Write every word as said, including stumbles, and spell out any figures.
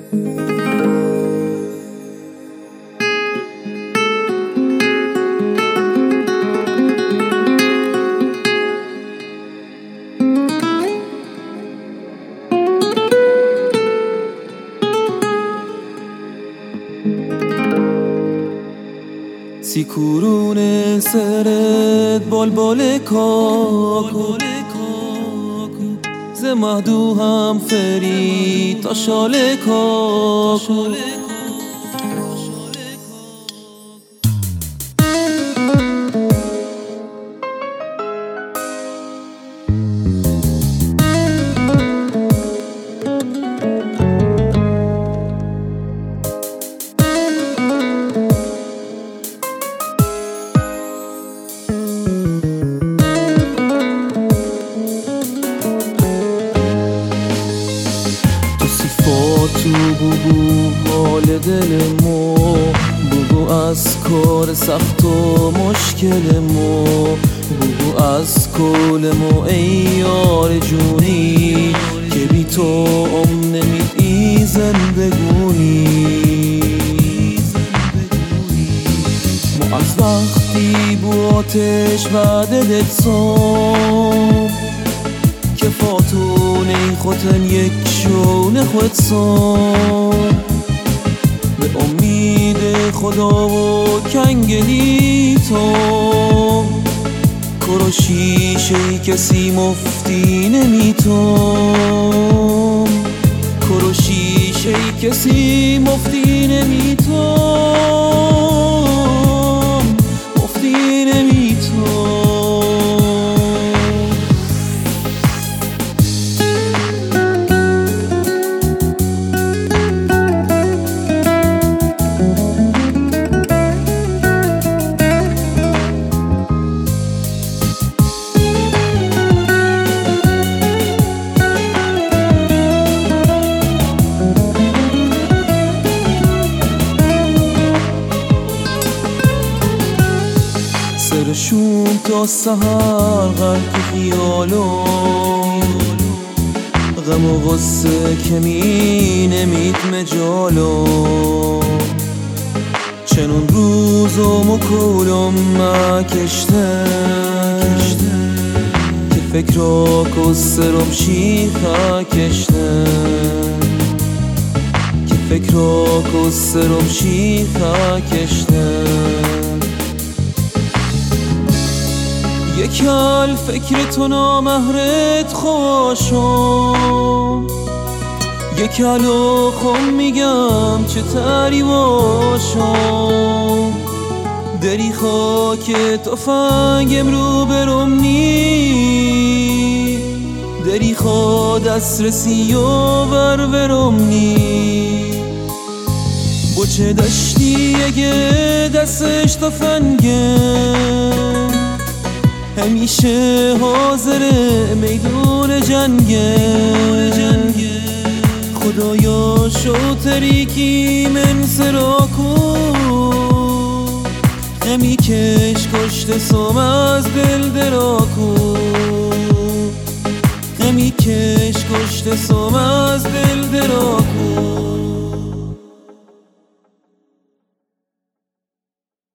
سیکورون سرت بلبل کاکو ز مهدو هم فری تا شال کاکو تو بگو حال دل مو، بگو از کار سخت و مشکل مو، بگو از کل مو ای یار جونی که بی تو ام نمیدی زندگونی. مو از وقتی بو آتش و دلت سام که فاتونه خوتن یک شونه خود سام به امید خدا و کنگلی تو کرو شیشه کسی مفتی نمیتون، کرو شیشه کسی مفتی نمیتون، مفتی نمیتون. سرشون تا سهر غرق خیالو، غم و غصه که می نمید مجالو، چنون روزم و کولم مکشته که فکرا کسرم شیخه کشته، که فکرا کسرم شیخه کشته. یکل فکر تو نامهرت خوشم، یکلو خم میگم چه تری باشم، دری خاک تفنگم رو برم نی، دری خوا دست رسی و ور برم نی. بچه دشتی اگه دستش تفنگه همیشه حاضر میدون جنگه، خدایا شوتری کی من سراکو همی کش کشت سوم از دل دراکو، همی کش کشت سوم از دل دراکو.